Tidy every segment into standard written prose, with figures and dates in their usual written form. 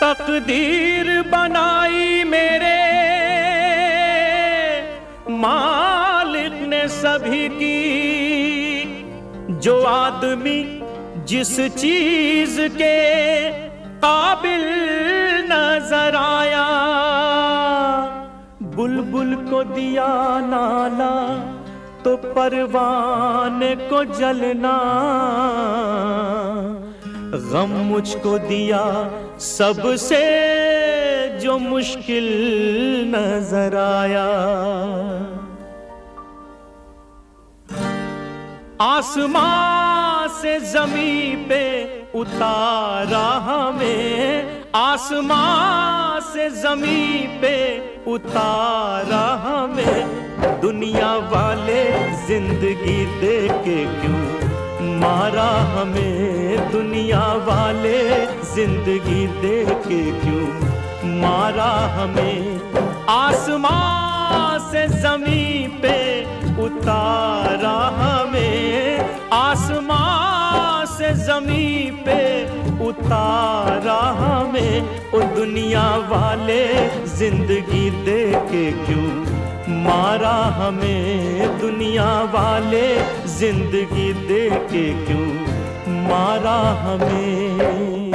तकदीर बनाई मेरे मालिक ने सभी की। जो आदमी जिस चीज के काबिल नजर आया, बुलबुल को दिया नाला तो परवाने को जलना। गम मुझको दिया सबसे जो मुश्किल नजर आया। आसमां से जमीन पे उतारा हमें, आसमां से जमीन पे उतारा हमें। दुनिया वाले जिंदगी दे के क्यों मारा हमें, दुनिया वाले जिंदगी दे के क्यों मारा हमें। आसमां से जमीन पे उतारा हमें, आसमां से जमीन पे उतारा हमें। ओ दुनिया वाले जिंदगी दे के क्यों मारा हमें, दुनिया वाले जिंदगी दे के क्यों मारा हमें।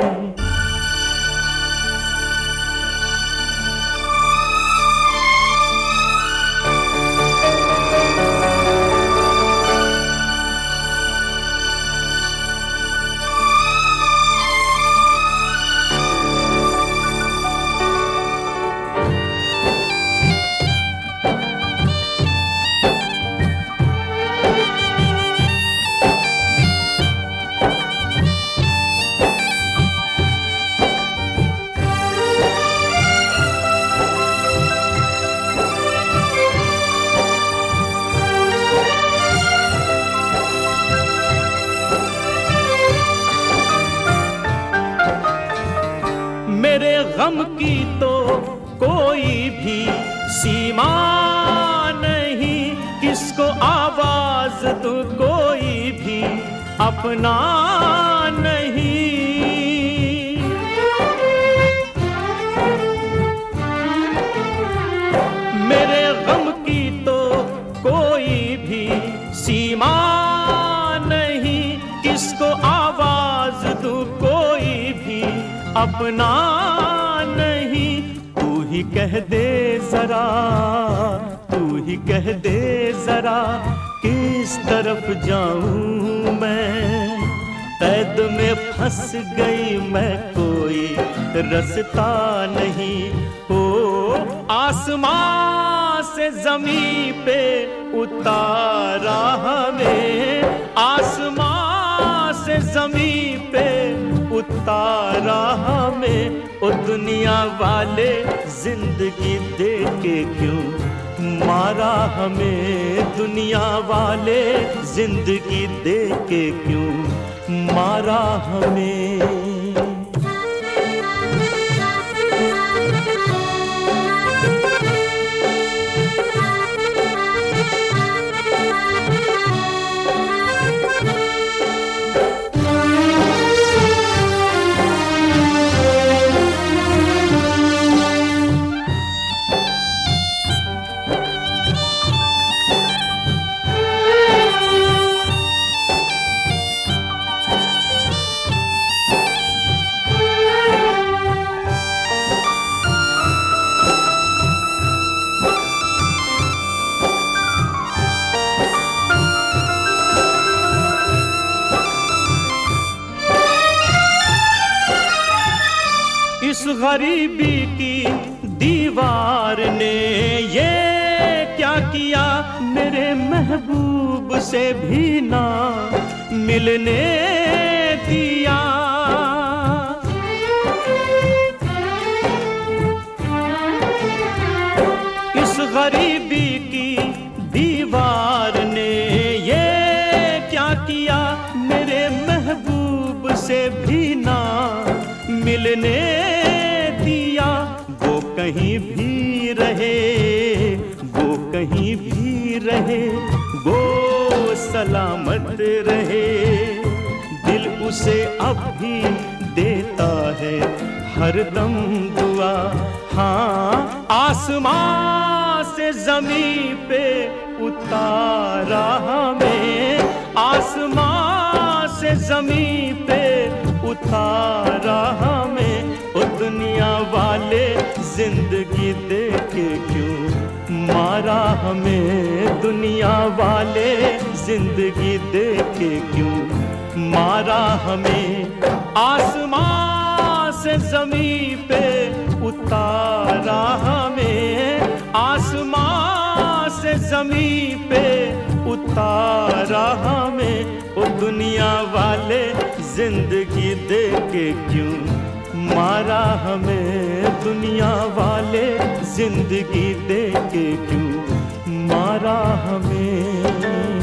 मेरे गम की तो कोई भी सीमा नहीं, किसको आवाज दूं कोई भी अपना नहीं। मेरे गम की तो कोई भी सीमा नहीं, किसको आवाज दूं कोई भी अपना नहीं। तू ही कह दे जरा, तू ही कह दे जरा, किस तरफ जाऊं मैं। कैद में फंस गई मैं, कोई रास्ता नहीं। हो आसमां से जमीन पे उतारा हमें, आसमां से जमीन पे उतारा हमें। ओ दुनिया वाले जिंदगी दे के क्यों मारा हमें, दुनिया वाले जिंदगी दे के क्यों मारा हमें। इस गरीबी की दीवार ने ये क्या किया, मेरे महबूब से भी ना मिलने दिया। इस गरीबी की दीवार ने ये क्या किया, मेरे महबूब से भी ना मिलने दिया। वो कहीं भी रहे, वो कहीं भी रहे, वो सलामत रहे। दिल उसे अब भी देता है हरदम दुआ। हाँ, आसमां से जमीन पे उतारा हमें, आसमां से जमीन पे उतारा हमें। ओ दुनिया वाले जिंदगी दे के क्यों मारा हमें, दुनिया वाले जिंदगी दे के क्यों मारा हमें। आसमां से जमीन पे उतारा हमें, आसमां से जमीन पे उतारा हमें। ओ दुनिया वाले जिंदगी दे के क्यों मारा हमें, दुनिया वाले जिंदगी दे के क्यों मारा हमें।